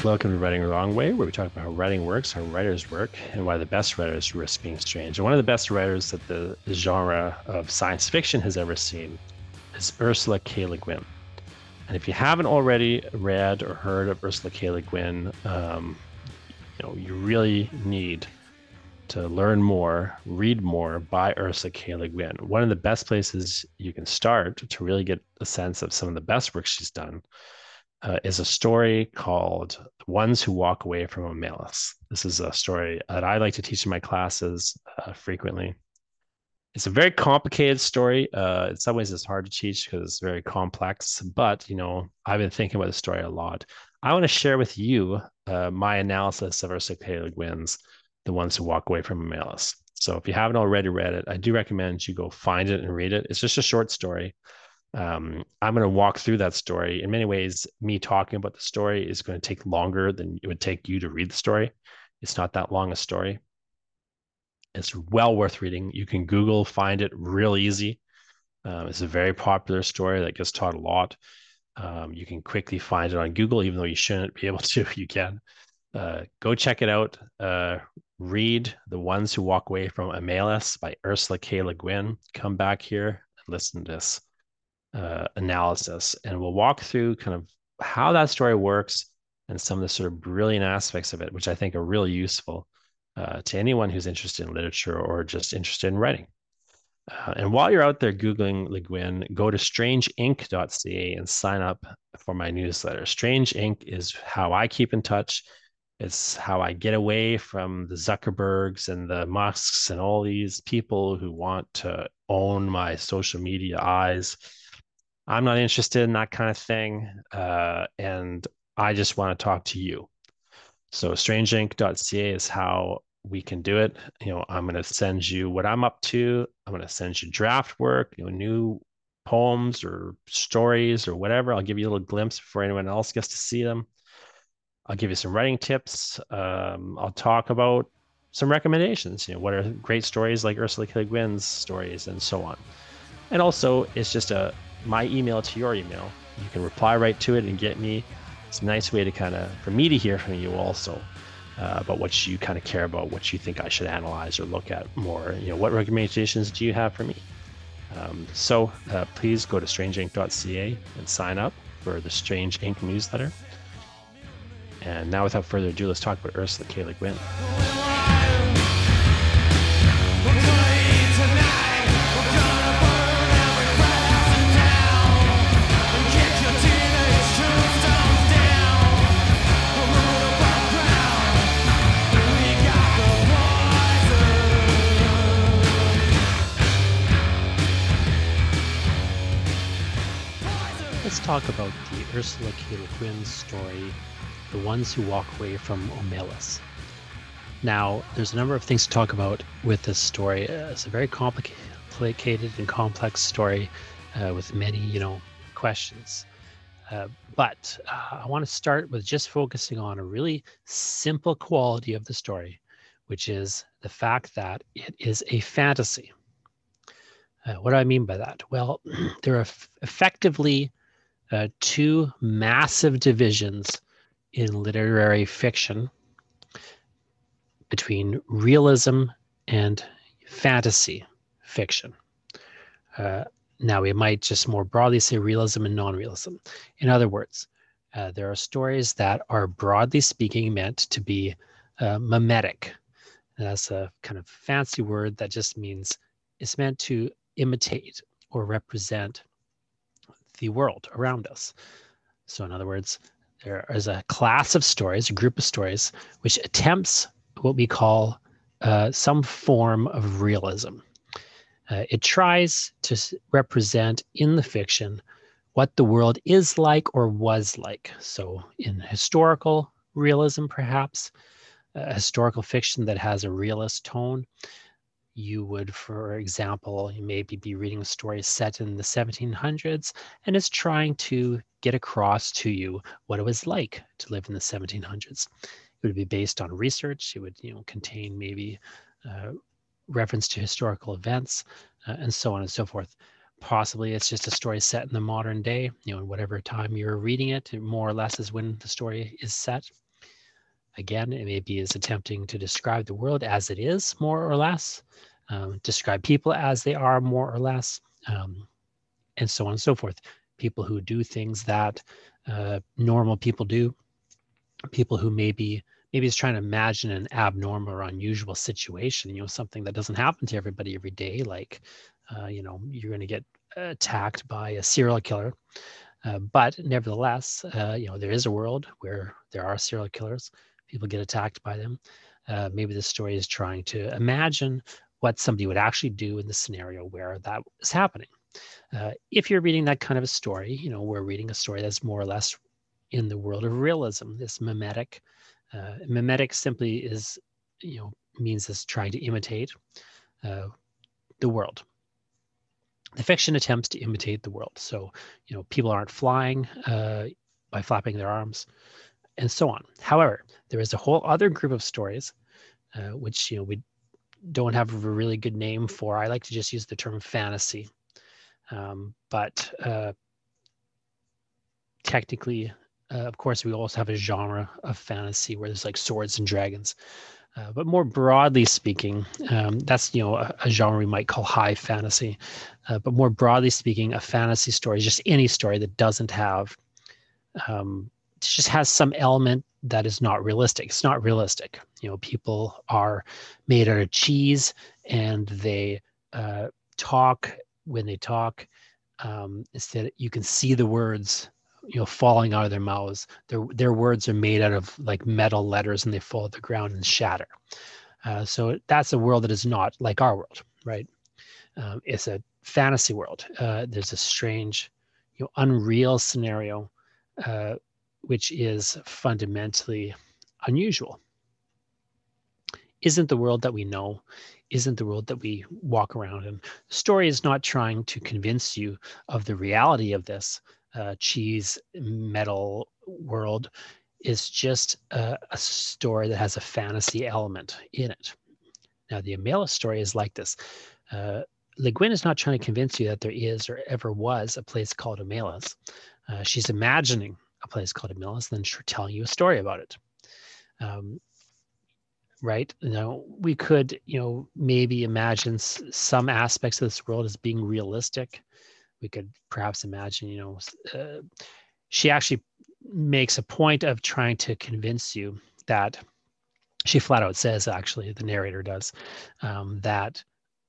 Welcome to Writing the Wrong Way, where we talk about how writing works, how writers work, and why the best writers risk being strange. And one of the best writers that the genre of science fiction has ever seen is Ursula K. Le Guin. And if you haven't already read or heard of Ursula K. Le Guin, you really need to learn more, read more by Ursula K. Le Guin. One of the best places you can start to really get a sense of some of the best work she's done is a story called The Ones Who Walk Away from Omelas. This is a story that I like to teach in my classes frequently. It's a very complicated story. In some ways, it's hard to teach because it's very complex, but, I've been thinking about the story a lot. I want to share with you my analysis of Ursula K. Le Guin's The Ones Who Walk Away from Omelas. So if you haven't already read it, I do recommend you go find it and read it. It's just a short story. I'm going to walk through that story. In many ways, me talking about the story is going to take longer than it would take you to read the story. It's not that long a story. It's well worth reading. You can Google, find it real easy. It's a very popular story that gets taught a lot. You can quickly find it on Google, even though you shouldn't be able to. You can. Go check it out. Read The Ones Who Walk Away from Omelas by Ursula K. Le Guin. Come back here and listen to this analysis, and we'll walk through kind of how that story works and some of the sort of brilliant aspects of it, which I think are really useful to anyone who's interested in literature or just interested in writing. And while you're out there Googling Le Guin, go to strangeinc.ca and sign up for my newsletter. Strange Inc. is how I keep in touch. It's how I get away from the Zuckerbergs and the Musks and all these people who want to own my social media eyes. I'm not interested in that kind of thing. And I just want to talk to you. So strangeinc.ca is how we can do it. I'm going to send you what I'm up to. I'm going to send you draft work, new poems or stories or whatever. I'll give you a little glimpse before anyone else gets to see them. I'll give you some writing tips. I'll talk about some recommendations. What are great stories like Ursula K. Le Guin's stories and so on. And also, it's just my email to your email. You can reply right to it and get me. It's a nice way for me to hear from you also about what you kind of care about, what you think I should analyze or look at more. What recommendations do you have for me? So please go to strangeinc.ca and sign up for the Strange Inc. newsletter. And now, without further ado, let's talk about Ursula K. Le Guin. Let's talk about the Ursula K. Le Guin story, The Ones Who Walk Away from Omelas. Now, there's a number of things to talk about with this story. It's a very complicated and complex story with many, questions. But I want to start with just focusing on a really simple quality of the story, which is the fact that it is a fantasy. What do I mean by that? Well, there are effectively two massive divisions in literary fiction between realism and fantasy fiction. Now, we might just more broadly say realism and non-realism. In other words, there are stories that are broadly speaking meant to be mimetic. And that's a kind of fancy word that just means it's meant to imitate or represent the world around us. So in other words, there is a class of stories, a group of stories, which attempts what we call some form of realism. It tries to represent in the fiction what the world is like or was like. So in historical realism, perhaps, a historical fiction that has a realist tone, you would, for example, you maybe be reading a story set in the 1700s, and it's trying to get across to you what it was like to live in the 1700s. It would be based on research. It would, contain maybe reference to historical events, and so on and so forth. Possibly it's just a story set in the modern day, in whatever time you're reading it, more or less is when the story is set. Again, it maybe is attempting to describe the world as it is, more or less, describe people as they are, more or less, and so on and so forth. People who do things that normal people do, people who maybe is trying to imagine an abnormal or unusual situation, something that doesn't happen to everybody every day, like, you're going to get attacked by a serial killer. But nevertheless, there is a world where there are serial killers. People get attacked by them. Maybe the story is trying to imagine what somebody would actually do in the scenario where that is happening. If you're reading that kind of a story, we're reading a story that's more or less in the world of realism, this mimetic. Mimetic simply is, means this trying to imitate the world. The fiction attempts to imitate the world. So, people aren't flying by flapping their arms and so on. However, there is a whole other group of stories, which, we don't have a really good name for. I like to just use the term fantasy. But technically, of course, we also have a genre of fantasy where there's like swords and dragons. But more broadly speaking, that's, a genre we might call high fantasy. But more broadly speaking, a fantasy story is just any story that doesn't have, just has some element that is not realistic. It's not realistic. People are made out of cheese, and they talk when they talk. Instead, you can see the words, falling out of their mouths. Their words are made out of like metal letters, and they fall to the ground and shatter. So that's a world that is not like our world, right? It's a fantasy world. There's a strange, unreal scenario, which is fundamentally unusual. Isn't the world that we know, isn't the world that we walk around in. The story is not trying to convince you of the reality of this cheese metal world. Is just a story that has a fantasy element in it. Now, the Amelis story is like this. Le Guin is not trying to convince you that there is or ever was a place called Amelis. She's imagining a place called Amelis, and then telling you a story about it. Right? We could, maybe imagine some aspects of this world as being realistic. We could perhaps imagine, she actually makes a point of trying to convince you that, she flat out says, actually, the narrator does, that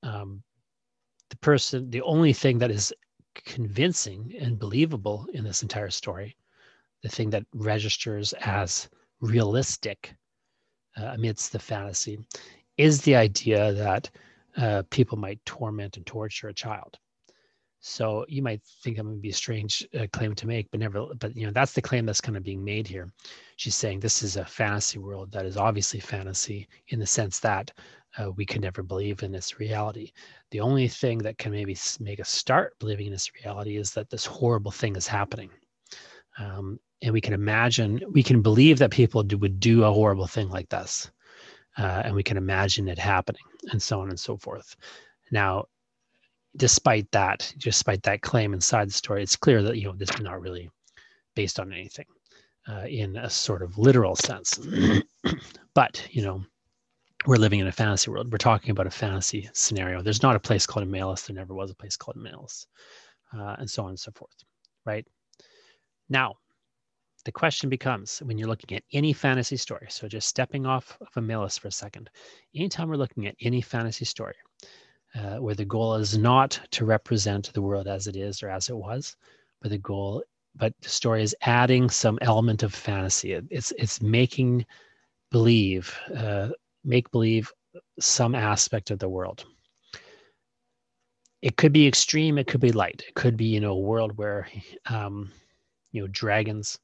the only thing that is convincing and believable in this entire story, the thing that registers as realistic amidst the fantasy, is the idea that people might torment and torture a child. So you might think that would be a strange claim to make, but that's the claim that's kind of being made here. She's saying this is a fantasy world that is obviously fantasy in the sense that we can never believe in its reality. The only thing that can maybe make us start believing in this reality is that this horrible thing is happening. And we can believe that people would do a horrible thing like this. And we can imagine it happening, and so on and so forth. Now, despite that claim inside the story, it's clear that, this is not really based on anything in a sort of literal sense. But, we're living in a fantasy world. We're talking about a fantasy scenario. There's not a place called Amelis. There never was a place called Amelis, and so on and so forth, right? Now, the question becomes, when you're looking at any fantasy story, so just stepping off of Amelis for a second, anytime we're looking at any fantasy story, where the goal is not to represent the world as it is or as it was, but the story is adding some element of fantasy. It's making believe, make believe some aspect of the world. It could be extreme, it could be light. It could be, a world where, dragons,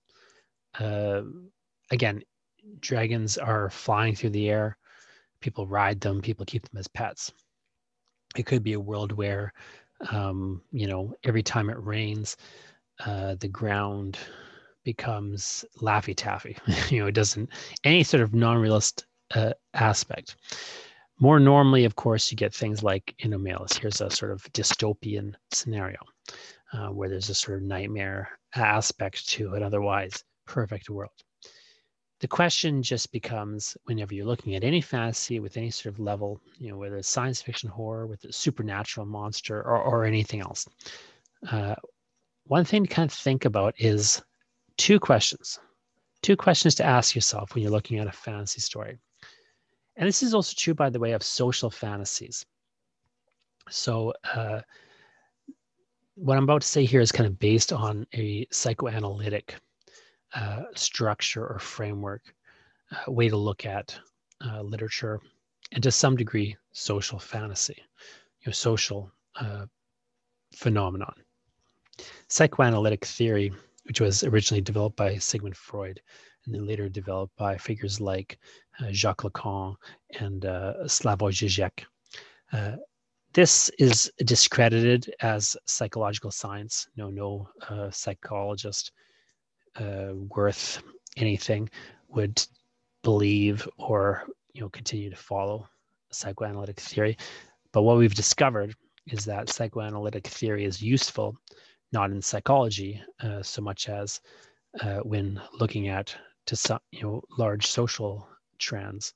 again, dragons are flying through the air. People ride them, people keep them as pets. It could be a world where, every time it rains, the ground becomes Laffy Taffy. It doesn't, any sort of non-realist aspect. More normally, of course, you get things like in Amelis. Here's a sort of dystopian scenario where there's a sort of nightmare aspect to an otherwise perfect world. The question just becomes, whenever you're looking at any fantasy with any sort of level, whether it's science fiction, horror, with a supernatural monster, or anything else, one thing to kind of think about is two questions to ask yourself when you're looking at a fantasy story. And this is also true, by the way, of social fantasies. So what I'm about to say here is kind of based on a psychoanalytic structure or framework, way to look at literature, and to some degree, social fantasy, social phenomenon. Psychoanalytic theory, which was originally developed by Sigmund Freud and then later developed by figures like Jacques Lacan and Slavoj Žižek. This is discredited as psychological science. No psychologist worth anything would believe or continue to follow psychoanalytic theory. But what we've discovered is that psychoanalytic theory is useful not in psychology so much as when looking at large social trends,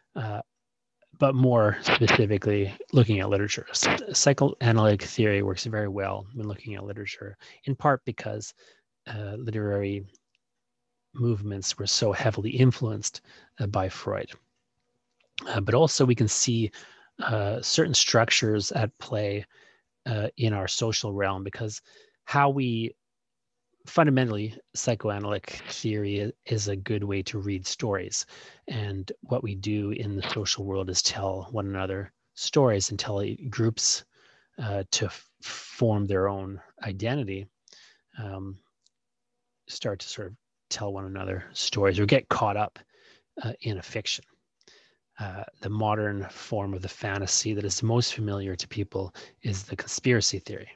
but more specifically looking at literature. Psychoanalytic theory works very well when looking at literature, in part because literary movements were so heavily influenced by Freud. But also we can see certain structures at play in our social realm, because how we fundamentally, psychoanalytic theory is a good way to read stories. And what we do in the social world is tell one another stories and tell groups to form their own identity, start to sort of tell one another stories or get caught up in a fiction. The modern form of the fantasy that is most familiar to people is the conspiracy theory,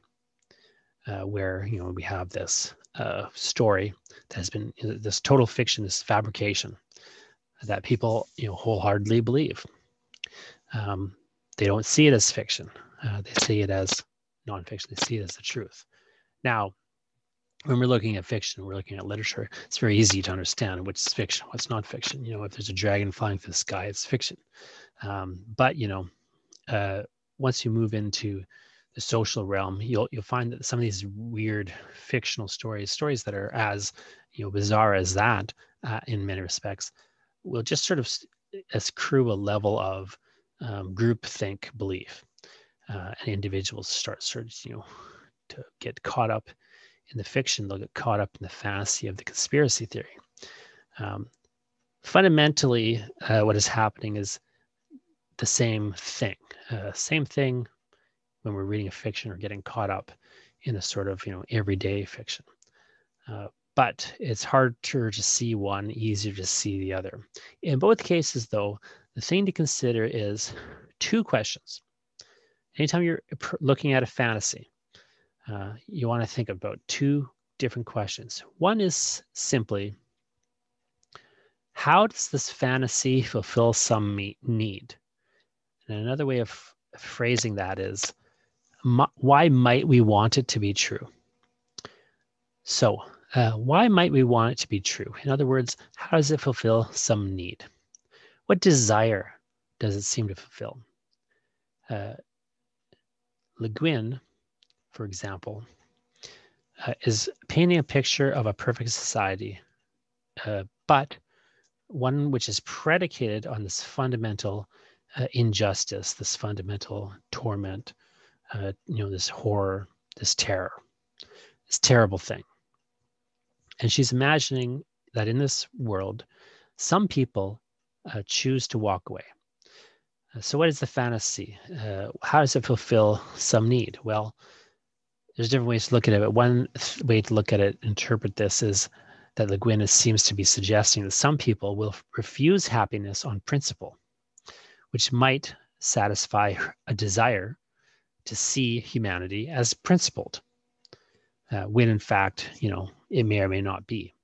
where we have this story that has been this total fiction, this fabrication that people wholeheartedly believe. They don't see it as fiction; they see it as nonfiction. They see it as the truth. Now, when we're looking at fiction, we're looking at literature. It's very easy to understand what's fiction, what's nonfiction. If there's a dragon flying through the sky, it's fiction. But once you move into the social realm, you'll find that some of these weird fictional stories that are as bizarre as that in many respects, will just sort of accrue a level of groupthink belief, and individuals start to get caught up in the fiction. They'll get caught up in the fantasy of the conspiracy theory. Fundamentally, what is happening is the same thing. Same thing when we're reading a fiction or getting caught up in a sort of everyday fiction. But it's harder to see one, easier to see the other. In both cases, though, the thing to consider is two questions. Anytime you're looking at a fantasy, you want to think about two different questions. One is simply, how does this fantasy fulfill some need? And another way of phrasing that is, why might we want it to be true? So, why might we want it to be true? In other words, how does it fulfill some need? What desire does it seem to fulfill? Le Guin, for example, is painting a picture of a perfect society, but one which is predicated on this fundamental injustice, this fundamental torment, this horror, this terror, this terrible thing. And she's imagining that in this world, some people choose to walk away. So what is the fantasy? How does it fulfill some need? Well, there's different ways to look at it, but one way to look at it, interpret this, is that Le Guin seems to be suggesting that some people will refuse happiness on principle, which might satisfy a desire to see humanity as principled, when in fact, it may or may not be.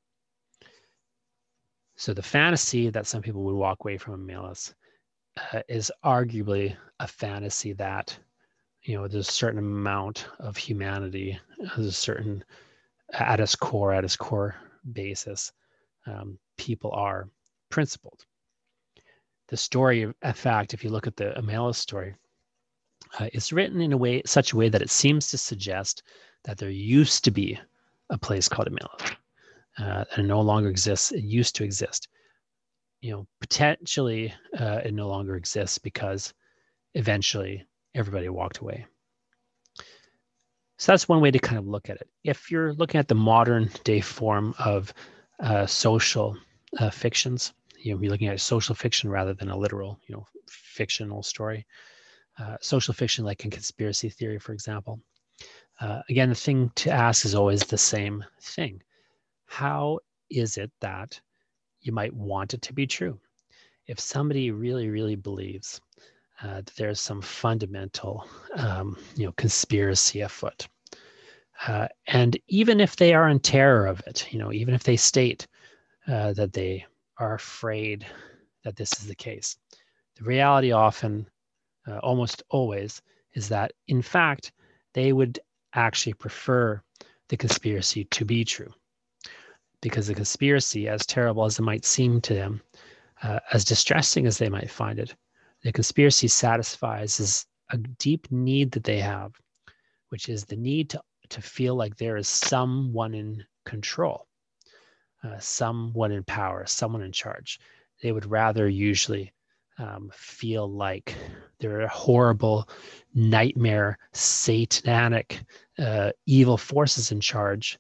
So the fantasy that some people would walk away from in Melas is arguably a fantasy that, there's a certain amount of humanity, there's a certain, at its core basis, people are principled. The story, in fact, if you look at the Amalus story, it's written in such a way that it seems to suggest that there used to be a place called Amalus, and it no longer exists. It used to exist. Potentially it no longer exists because eventually everybody walked away. So that's one way to kind of look at it. If you're looking at the modern day form of social fictions, you're looking at social fiction rather than a literal, fictional story. Social fiction, like in conspiracy theory, for example. Again, the thing to ask is always the same thing. How is it that you might want it to be true? If somebody really, really believes that there's some fundamental, conspiracy afoot, and even if they are in terror of it, even if they state that they are afraid that this is the case, the reality often, almost always, is that in fact they would actually prefer the conspiracy to be true, because the conspiracy, as terrible as it might seem to them, as distressing as they might find it, the conspiracy satisfies a deep need that they have, which is the need to feel like there is someone in control, someone in power, someone in charge. They would rather usually feel like there are horrible, nightmare, satanic, evil forces in charge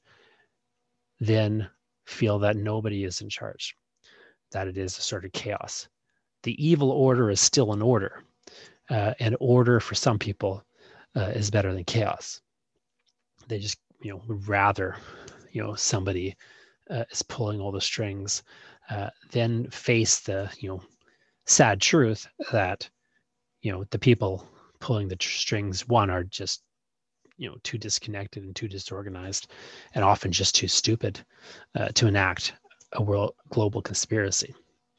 than feel that nobody is in charge, that it is a sort of chaos. The evil order is still an order, and order for some people is better than chaos. They just, would rather, somebody is pulling all the strings, than face the, sad truth that, the people pulling the strings, one, are just, too disconnected and too disorganized, and often just too stupid to enact a global conspiracy.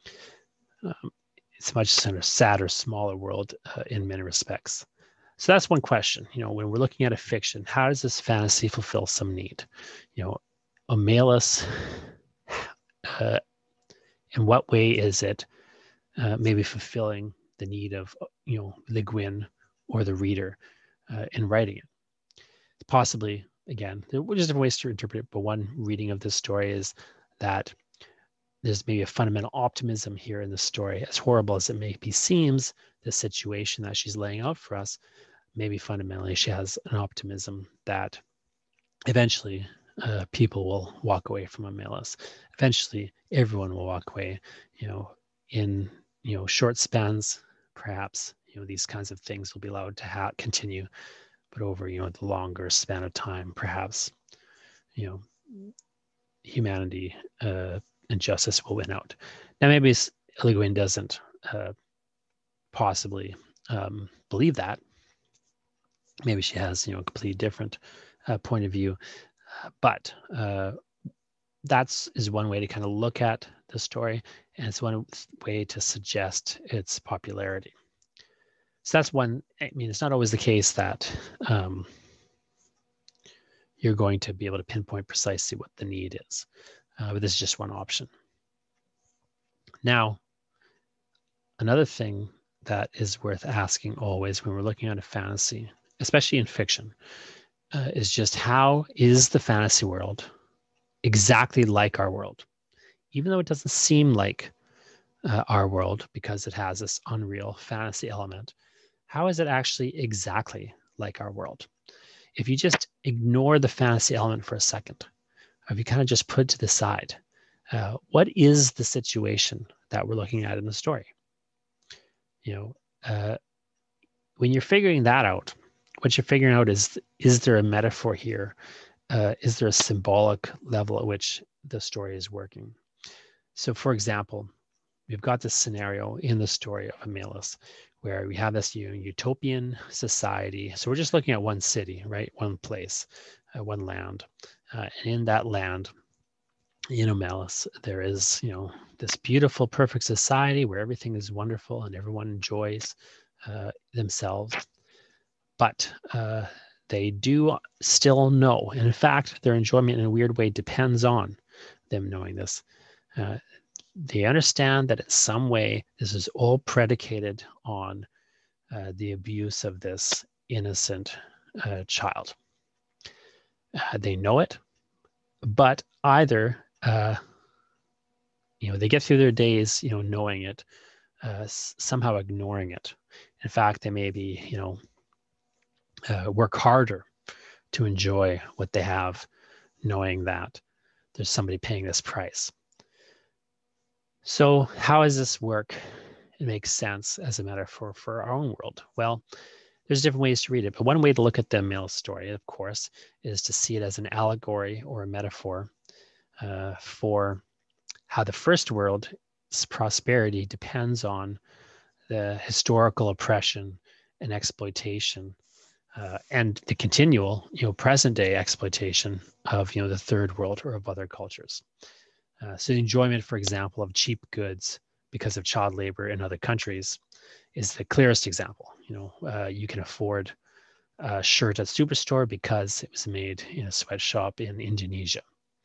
It's a much sadder, smaller world in many respects. So that's one question. When we're looking at a fiction, how does this fantasy fulfill some need? Amalus, in what way is it maybe fulfilling the need of, Le Guin or the reader in writing it? Possibly, again, there are just different ways to interpret it, but one reading of this story is that there's maybe a fundamental optimism here in the story. As horrible as it maybe seems, the situation that she's laying out for us, maybe fundamentally she has an optimism that eventually people will walk away from Amalus. Eventually, everyone will walk away, in short spans, perhaps, these kinds of things will be allowed to continue, but over, the longer span of time, perhaps, humanity and justice will win out. Now, maybe Le Guin doesn't possibly believe that. Maybe she has, a completely different point of view. But that is one way to kind of look at the story, and it's one way to suggest its popularity. So that's one. I mean, it's not always the case that you're going to be able to pinpoint precisely what the need is, but this is just one option. Now, another thing that is worth asking always when we're looking at a fantasy, especially in fiction, is just how is the fantasy world exactly like our world? Even though it doesn't seem like our world because it has this unreal fantasy element, how is it actually exactly like our world? If you just ignore the fantasy element for a second, or if you kind of just put it to the side, what is the situation that we're looking at in the story? When you're figuring that out, what you're figuring out is there a metaphor here? Is there a symbolic level at which the story is working? So, for example, we've got this scenario in the story of Amalus where we have this utopian society. So we're just looking at one city, right? One place, one land. And in that land, in Amalus, there is, this beautiful, perfect society where everything is wonderful and everyone enjoys themselves. But they do still know. And in fact, their enjoyment in a weird way depends on them knowing this. they understand that in some way this is all predicated on the abuse of this innocent child. They know it, but either they get through their days knowing it, somehow ignoring it. In fact, they maybe work harder to enjoy what they have, knowing that there's somebody paying this price. So how does this work? It makes sense as a metaphor for our own world. Well, there's different ways to read it, but one way to look at the Emmaus story, of course, is to see it as an allegory or a metaphor for how the first world's prosperity depends on the historical oppression and exploitation and the continual, present day exploitation of, the third world or of other cultures. So the enjoyment, for example, of cheap goods because of child labor in other countries is the clearest example. You can afford a shirt at Superstore because it was made in a sweatshop in Indonesia.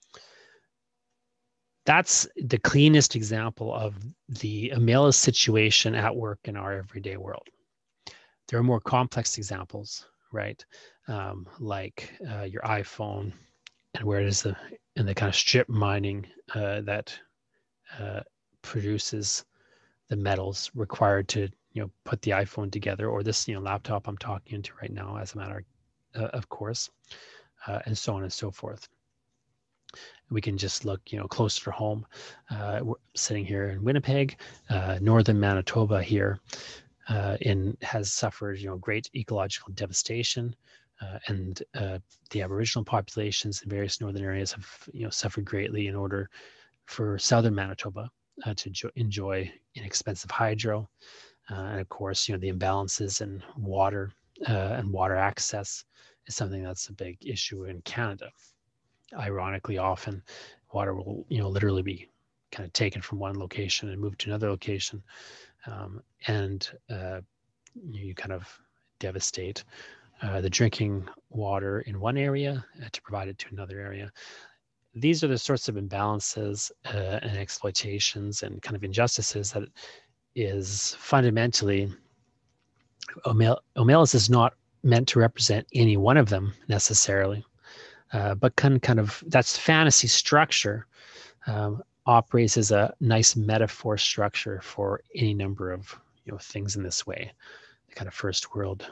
That's the cleanest example of the Emmaus situation at work in our everyday world. There are more complex examples, right? Like your iPhone, and where it is in the kind of strip mining that produces the metals required to put the iPhone together, or this laptop I'm talking into right now, as a matter of course, and so on and so forth. We can just look closer to home. We're sitting here in Winnipeg, northern Manitoba here, has suffered great ecological devastation, and the Aboriginal populations in various northern areas have suffered greatly in order for southern Manitoba to enjoy inexpensive hydro, and of course the imbalances in water and water access is something that's a big issue in Canada. Ironically, often water will literally be kind of taken from one location and moved to another location, and you kind of devastate the drinking water in one area to provide it to another area. These are the sorts of imbalances and exploitations and kind of injustices that is fundamentally, Emmaus is not meant to represent any one of them necessarily, but kind of that's fantasy structure operates as a nice metaphor structure for any number of things in this way. The kind of first world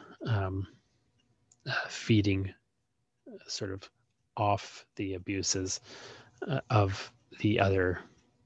feeding sort of off the abuses of the other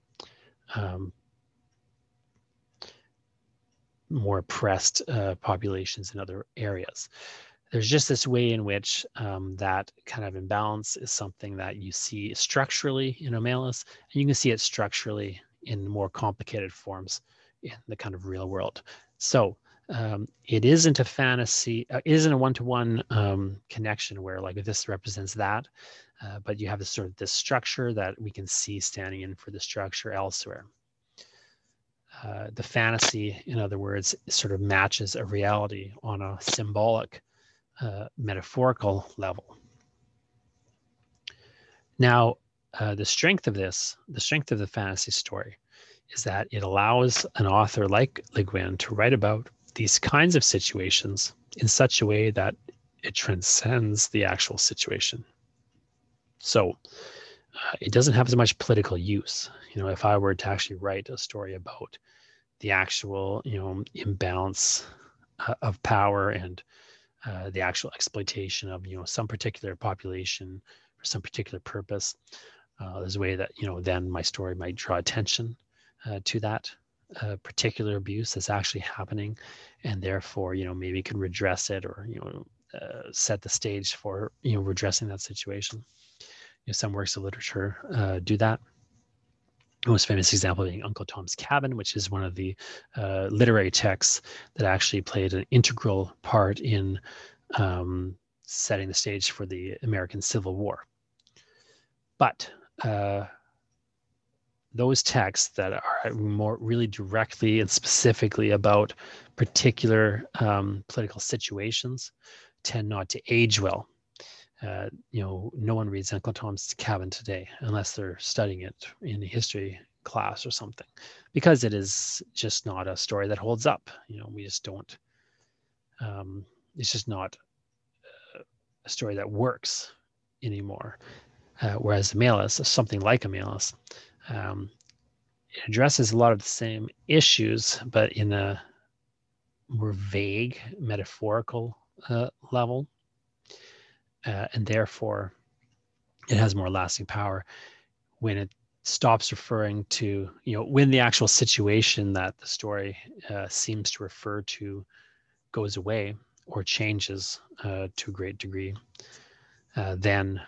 more oppressed populations in other areas. There's just this way in which that kind of imbalance is something that you see structurally in Emmaus, and you can see it structurally in more complicated forms in the kind of real world. So it isn't a fantasy, it isn't a one-to-one connection where like this represents that, but you have this sort of this structure that we can see standing in for the structure elsewhere. The fantasy, in other words, sort of matches a reality on a symbolic, metaphorical level. Now, the strength of the fantasy story is that it allows an author like Le Guin to write about these kinds of situations in such a way that it transcends the actual situation. So it doesn't have as much political use. If I were to actually write a story about the actual, imbalance of power and the actual exploitation of, some particular population for some particular purpose, there's a way that, then my story might draw attention to that particular abuse that's actually happening, and therefore, maybe can redress it or, set the stage for, redressing that situation. Some works of literature do that. The most famous example being Uncle Tom's Cabin, which is one of the literary texts that actually played an integral part in setting the stage for the American Civil War. But those texts that are more really directly and specifically about particular political situations tend not to age well. No one reads Uncle Tom's Cabin today unless they're studying it in a history class or something, because it is just not a story that holds up. We just don't. It's just not a story that works anymore. Whereas Malus, something like a Malus, it addresses a lot of the same issues, but in a more vague, metaphorical level, and therefore it has more lasting power when it stops referring to, when the actual situation that the story seems to refer to goes away or changes to a great degree. Then,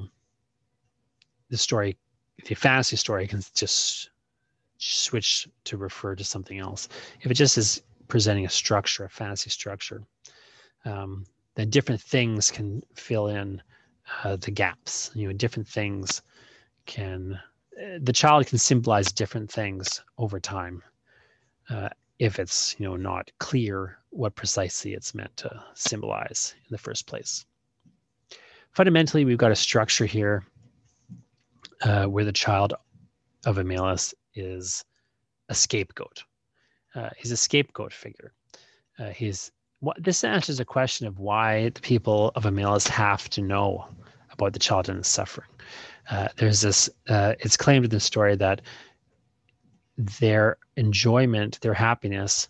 the fantasy story can just switch to refer to something else. If it just is presenting a structure, a fantasy structure, then different things can fill in the gaps. Different things the child can symbolize different things over time if it's, not clear what precisely it's meant to symbolize in the first place. Fundamentally, we've got a structure here where the child of Amalus is a scapegoat. He's a scapegoat figure. This answers a question of why the people of Amalus have to know about the child and his suffering. There's this, it's claimed in the story that their enjoyment, their happiness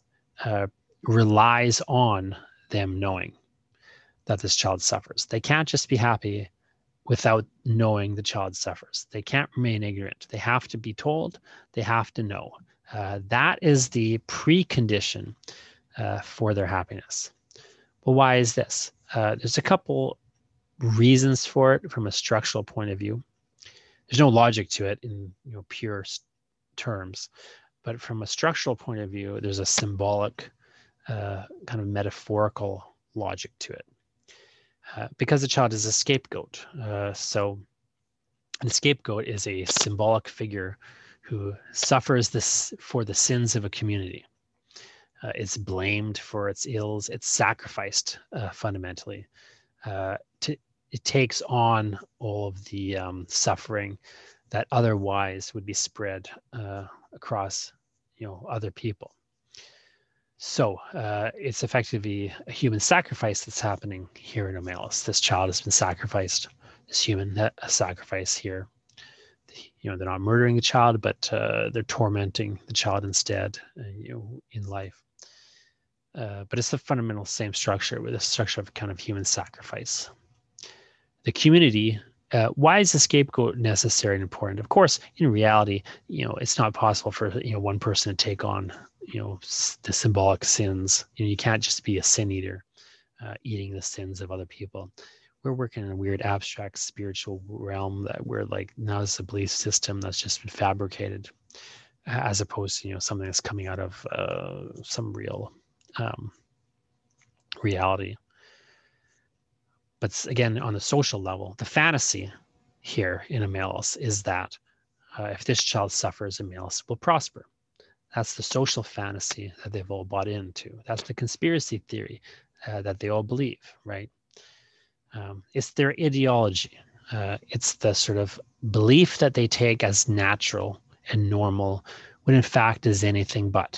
relies on them knowing that this child suffers. They can't just be happy without knowing the child suffers. They can't remain ignorant. They have to be told, they have to know. That is the precondition for their happiness. Well, why is this? There's a couple reasons for it from a structural point of view. There's no logic to it in pure terms, but from a structural point of view, there's a symbolic, kind of metaphorical logic to it. Because the child is a scapegoat. So the scapegoat is a symbolic figure who suffers for the sins of a community. It's blamed for its ills. It's sacrificed fundamentally. It takes on all of the suffering that otherwise would be spread across, other people. So it's effectively a human sacrifice that's happening here in Amalus. This child has been sacrificed. This human sacrifice here. They're not murdering the child, but they're tormenting the child instead. In life. But it's the fundamental same structure, with a structure of kind of human sacrifice. The community. Why is the scapegoat necessary and important? Of course, in reality, it's not possible for one person to take on the symbolic sins. You can't just be a sin eater, eating the sins of other people. We're working in a weird abstract spiritual realm that we're like, now it's a belief system that's just been fabricated, as opposed to something that's coming out of some real reality. But again, on the social level, the fantasy here in Amalus is that if this child suffers, Amalus will prosper. That's the social fantasy that they've all bought into. That's the conspiracy theory that they all believe, right? It's their ideology. It's the sort of belief that they take as natural and normal, when in fact is anything but.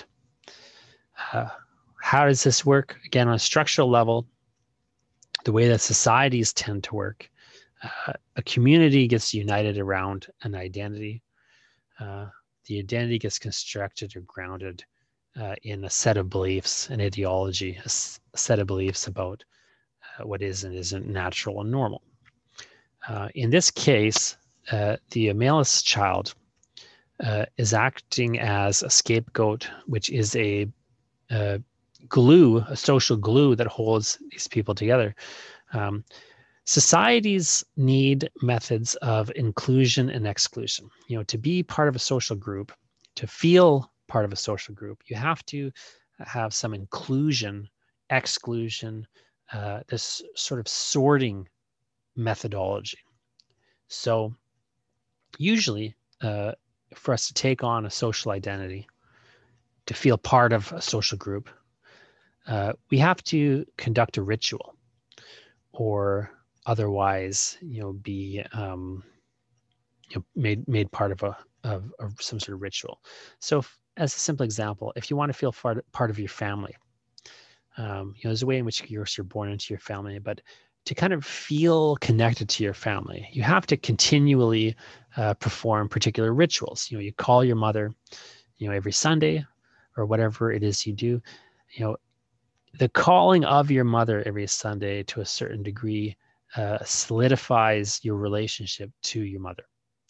How does this work? Again, on a structural level, the way that societies tend to work, a community gets united around an identity. The identity gets constructed or grounded in a set of beliefs, an ideology, a set of beliefs about what is and isn't natural and normal. In this case, the Amalus child is acting as a scapegoat, which is a glue, a social glue that holds these people together. Societies need methods of inclusion and exclusion. To be part of a social group, to feel part of a social group, you have to have some inclusion, exclusion, this sort of sorting methodology. So usually for us to take on a social identity, to feel part of a social group, we have to conduct a ritual, or otherwise, be, made part of some sort of ritual. So as a simple example, if you want to feel part of your family, there's a way in which you're born into your family, but to kind of feel connected to your family, you have to continually perform particular rituals. You call your mother, every Sunday or whatever it is you do. The calling of your mother every Sunday to a certain degree solidifies your relationship to your mother.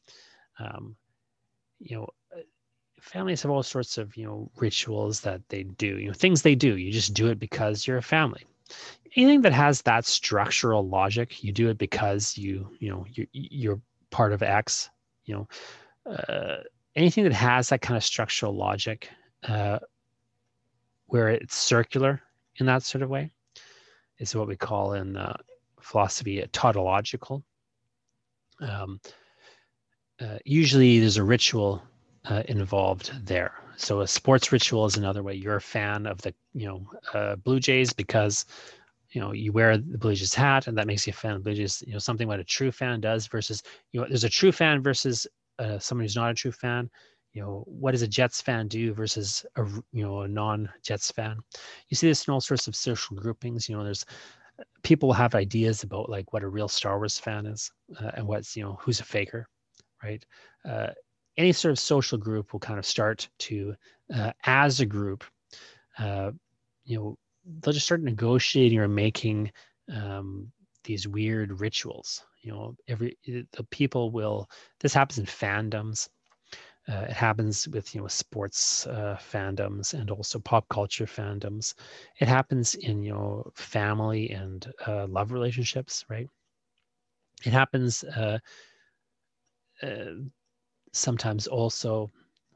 Families have all sorts of, rituals that they do, things they do. You just do it because you're a family. Anything that has that structural logic, you do it because you're part of X. Anything that has that kind of structural logic, where it's circular in that sort of way, is what we call in philosophy tautological. Usually there's a ritual involved there. So a sports ritual is another way. You're a fan of the Blue Jays because you wear the Blue Jays hat, and that makes you a fan of the Blue Jays. Something what a true fan does versus there's a true fan versus someone who's not a true fan. What does a Jets fan do versus a non-Jets fan? You see this in all sorts of social groupings. There's people have ideas about like what a real Star Wars fan is and what's who's a faker, right? Any sort of social group will kind of start to, as a group, they'll just start negotiating or making these weird rituals. The people will. This happens in fandoms. It happens with sports fandoms and also pop culture fandoms. It happens in family and love relationships, right? It happens sometimes also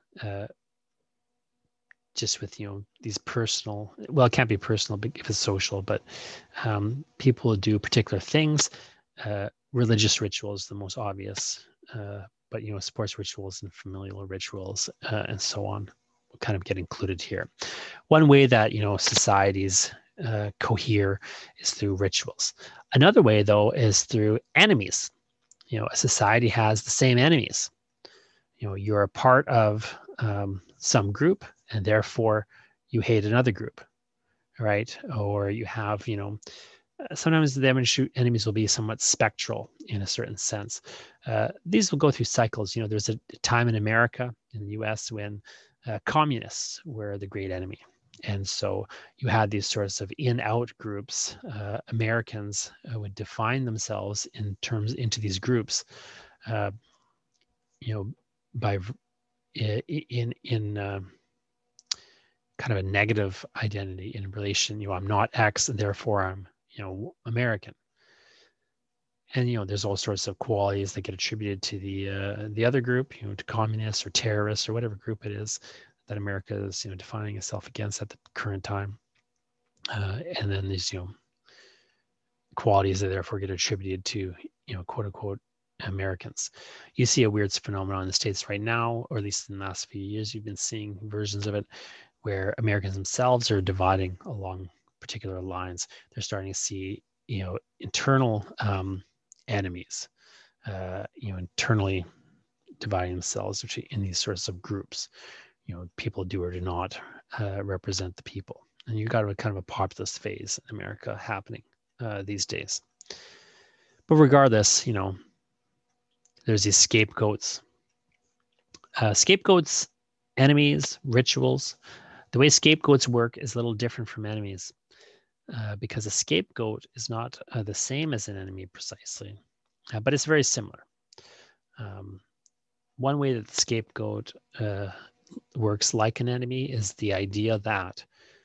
just with these personal. Well, it can't be personal if it's social, but people do particular things. Religious rituals, the most obvious. But sports rituals and familial rituals and so on will kind of get included here. One way that societies cohere is through rituals. Another way, though, is through enemies. A society has the same enemies. You're a part of some group, and therefore you hate another group, right? Or you have sometimes the enemies will be somewhat spectral in a certain sense. These will go through cycles. There's a time in America, in the US, when communists were the great enemy. And so you had these sorts of in-out groups. Americans would define themselves into these groups, by in kind of a negative identity in relation. I'm not X, and therefore I'm American. And there's all sorts of qualities that get attributed to the other group, to communists or terrorists or whatever group it is that America is defining itself against at the current time. And then these qualities that therefore get attributed to quote unquote Americans. You see a weird phenomenon in the States right now, or at least in the last few years, you've been seeing versions of it where Americans themselves are dividing along particular lines. They're starting to see internal enemies, internally dividing themselves in these sorts of groups. People do or do not represent the people, and you've got a kind of a populist phase in America happening these days. But regardless, there's these scapegoats, enemies, rituals. The way scapegoats work is a little different from enemies. Because a scapegoat is not the same as an enemy precisely, but it's very similar. One way that the scapegoat works like an enemy is the idea that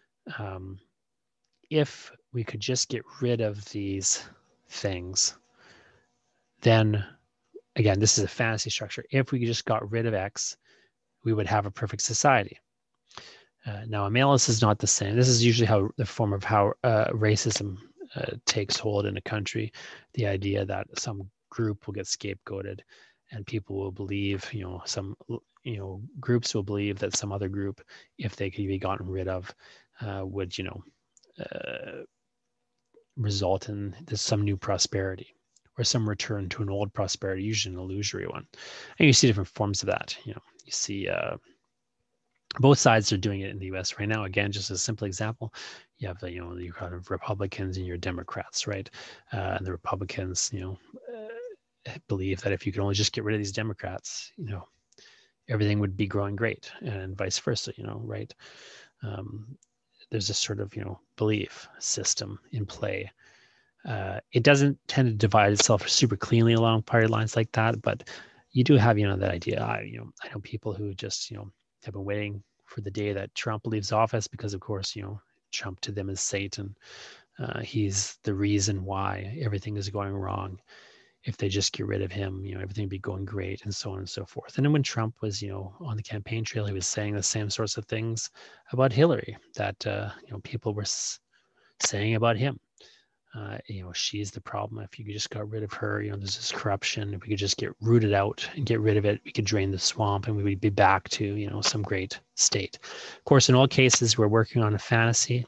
if we could just get rid of these things, then, again, this is a fantasy structure. If we just got rid of X, we would have a perfect society. Now, Amalis is not the same. This is usually how the form of how racism takes hold in a country. The idea that some group will get scapegoated, and people will believe, some groups will believe that some other group, if they could be gotten rid of, would result in some new prosperity. or some return to an old prosperity, usually an illusory one. And you see different forms of that. You see both sides are doing it in the U.S. right now. Again, just a simple example, you have your kind of Republicans and your Democrats, right? And the Republicans, believe that if you could only just get rid of these Democrats, everything would be growing great, and vice versa, right? There's this sort of belief system in play. It doesn't tend to divide itself super cleanly along party lines like that, but you do have that idea. I know people who just have been waiting for the day that Trump leaves office, because of course Trump to them is Satan. He's the reason why everything is going wrong. If they just get rid of him, everything would be going great, and so on and so forth. And then when Trump was, on the campaign trail, he was saying the same sorts of things about Hillary that, people were saying about him. She's the problem. If you just got rid of her, there's this corruption. If we could just get rooted out and get rid of it, we could drain the swamp and we would be back to, some great state. Of course, in all cases, we're working on a fantasy.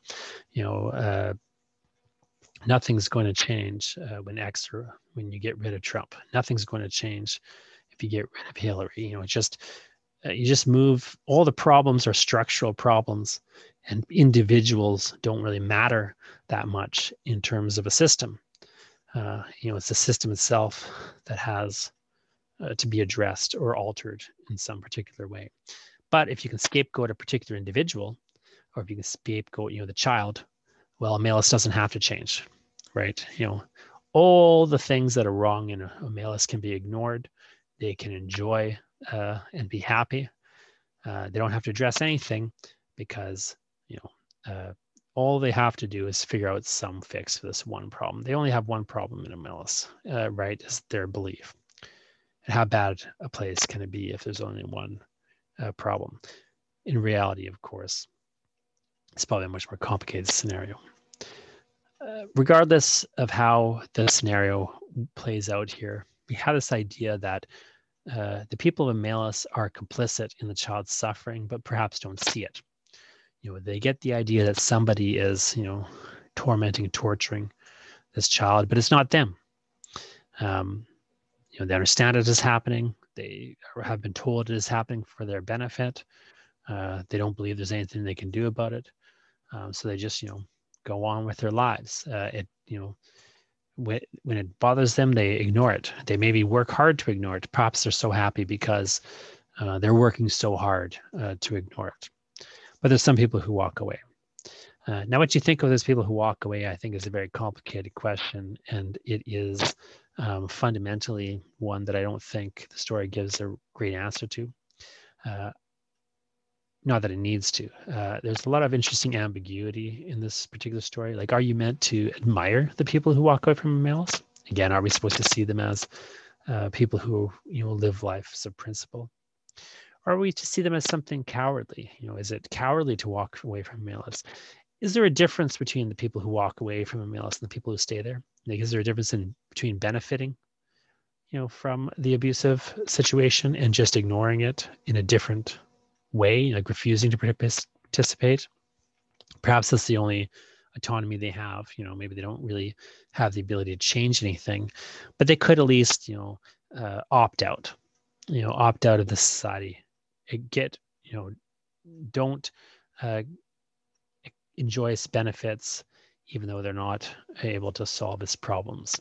Nothing's going to change when you get rid of Trump. Nothing's going to change if you get rid of Hillary. You just move. All the problems are structural problems, and individuals don't really matter that much in terms of a system. It's the system itself that has to be addressed or altered in some particular way. But if you can scapegoat a particular individual, or if you can scapegoat, the child, well, Melis doesn't have to change, right? All the things that are wrong in a Melis can be ignored. They can enjoy and be happy. They don't have to address anything, because all they have to do is figure out some fix for this one problem. They only have one problem in a Melis, right? Is their belief. And how bad a place can it be if there's only one problem? In reality, of course, it's probably a much more complicated scenario. Regardless of how the scenario plays out here, we have this idea that the people of Melis are complicit in the child's suffering, but perhaps don't see it. They get the idea that somebody is, tormenting, torturing this child, but it's not them. They understand it is happening. They have been told it is happening for their benefit. They don't believe there's anything they can do about it. So they just, go on with their lives. When it bothers them, they ignore it. They maybe work hard to ignore it. Perhaps they're so happy because they're working so hard to ignore it. But there's some people who walk away. Now, what you think of those people who walk away, I think, is a very complicated question, and it is fundamentally one that I don't think the story gives a great answer to. Not that it needs to. There's a lot of interesting ambiguity in this particular story. Like, are you meant to admire the people who walk away from Melis? Again, are we supposed to see them as people who live life as a principle? Or are we to see them as something cowardly? Is it cowardly to walk away from Melis? Is there a difference between the people who walk away from a Melis and the people who stay there? Like, is there a difference between benefiting, from the abusive situation and just ignoring it in a different way, like refusing to participate? Perhaps that's the only autonomy they have. Maybe they don't really have the ability to change anything, but they could at least, opt out. Opt out of the society. Don't enjoy its benefits, even though they're not able to solve its problems.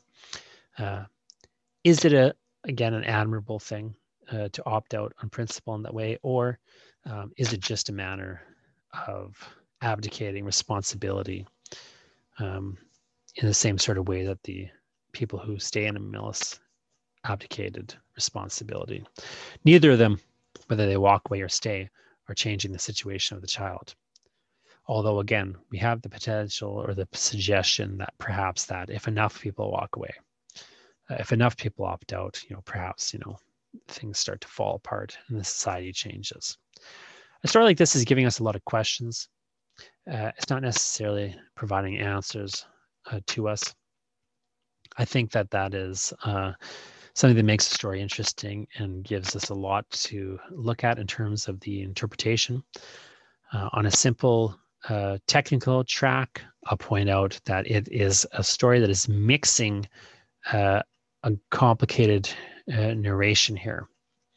Is it again an admirable thing to opt out on principle in that way, or is it just a matter of abdicating responsibility in the same sort of way that the people who stay in a Melis abdicated responsibility? Neither of them, whether they walk away or stay, are changing the situation of the child. Although, again, we have the potential or the suggestion that perhaps that if enough people walk away, if enough people opt out, perhaps, things start to fall apart and the society changes. A story like this is giving us a lot of questions. It's not necessarily providing answers to us. I think that is something that makes the story interesting and gives us a lot to look at in terms of the interpretation. On a simple technical track, I'll point out that it is a story that is mixing complicated narration here.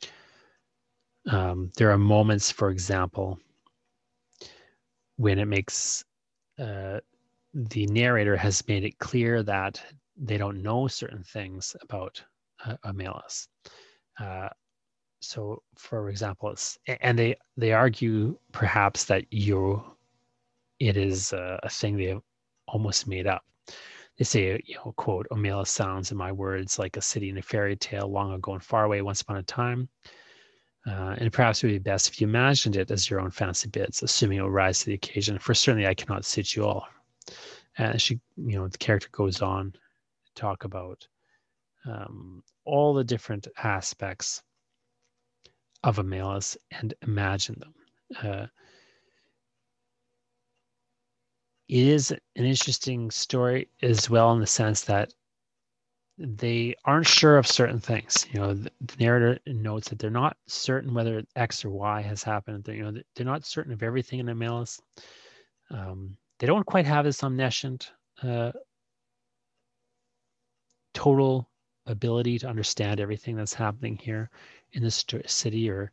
There are moments, for example, when it makes the narrator has made it clear that they don't know certain things about Amalus. So, for example, they argue perhaps that it is a thing they have almost made up. They say, quote, Amalus sounds in my words like a city in a fairy tale long ago and far away once upon a time. And perhaps it would be best if you imagined it as your own fancy bits, assuming it will rise to the occasion. For certainly I cannot suit you all. And she, the character goes on to talk about all the different aspects of Amalus and imagine them. It is an interesting story as well in the sense that they aren't sure of certain things. The narrator notes that they're not certain whether X or Y has happened. They're not certain of everything in Amalus. They don't quite have this omniscient total ability to understand everything that's happening here in this city, or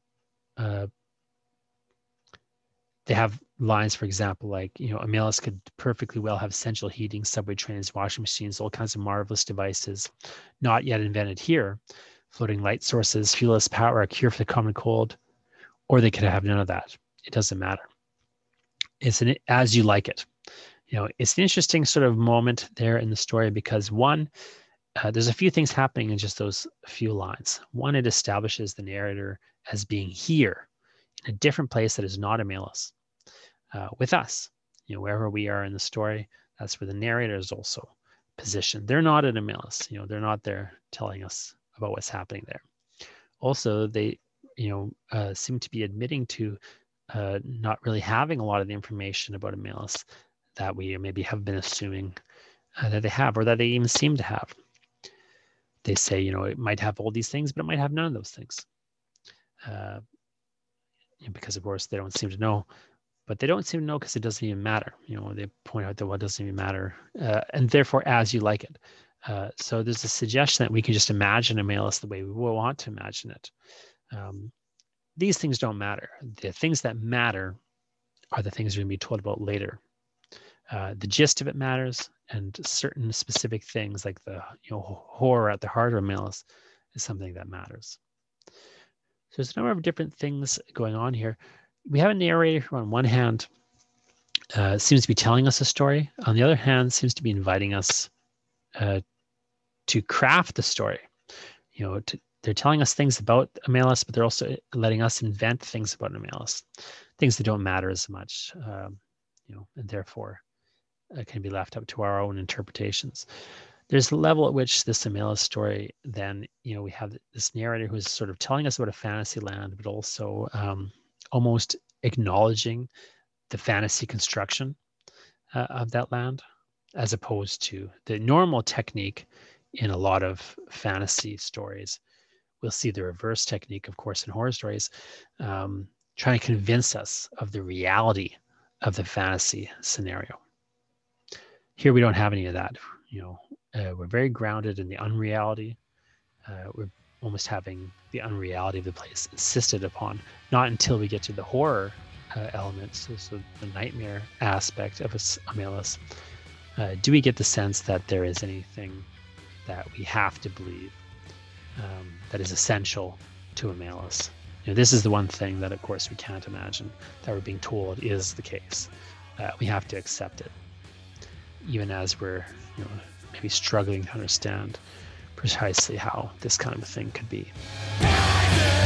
they have lines, for example, like, Amalus could perfectly well have central heating, subway trains, washing machines, all kinds of marvelous devices not yet invented here, floating light sources, fuelless power, a cure for the common cold, or they could have none of that. It doesn't matter. It's an as you like it. It's an interesting sort of moment there in the story because one, there's a few things happening in just those few lines. One, it establishes the narrator as being here in a different place that is not Amalus, with us. Wherever we are in the story, that's where the narrator is also positioned. They're not at Amalus. They're not there telling us about what's happening there. Also, they, seem to be admitting to not really having a lot of the information about Amalus that we maybe have been assuming that they have, or that they even seem to have. They say, it might have all these things, but it might have none of those things. Because, of course, they don't seem to know. But they don't seem to know because it doesn't even matter. They point out that it doesn't even matter. And therefore, as you like it. So there's a suggestion that we can just imagine Amalus the way we want to imagine it. These things don't matter. The things that matter are the things we're going to be told about later. The gist of it matters, and certain specific things like the horror at the heart of Amalus is something that matters. So there's a number of different things going on here. We have a narrator who on one hand seems to be telling us a story. On the other hand, seems to be inviting us to craft the story. They're telling us things about Amalus, but they're also letting us invent things about Amalus, things that don't matter as much, and therefore can be left up to our own interpretations. There's a level at which this Amalus story, then, we have this narrator who's sort of telling us about a fantasy land, but also almost acknowledging the fantasy construction of that land, as opposed to the normal technique in a lot of fantasy stories. We'll see the reverse technique, of course, in horror stories, trying to convince us of the reality of the fantasy scenario. Here we don't have any of that. We're very grounded in the unreality. We're almost having the unreality of the place insisted upon, not until we get to the horror elements, so the nightmare aspect of Amalus, do we get the sense that there is anything that we have to believe that is essential to Amalus. This is the one thing that, of course, we can't imagine that we're being told is the case. We have to accept it, even as we're maybe struggling to understand precisely how this kind of a thing could be.